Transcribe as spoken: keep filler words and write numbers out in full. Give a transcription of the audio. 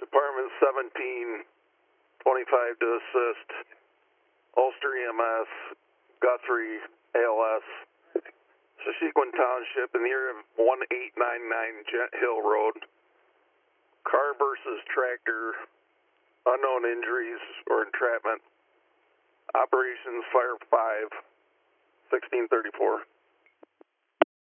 Department seventeen twenty-five to assist. Ulster E M S, Guthrie A L S, Shashequin Township in the area of one eight nine nine Gent Hill Road. Car versus tractor, unknown injuries or entrapment. Operations Fire five, sixteen thirty-four.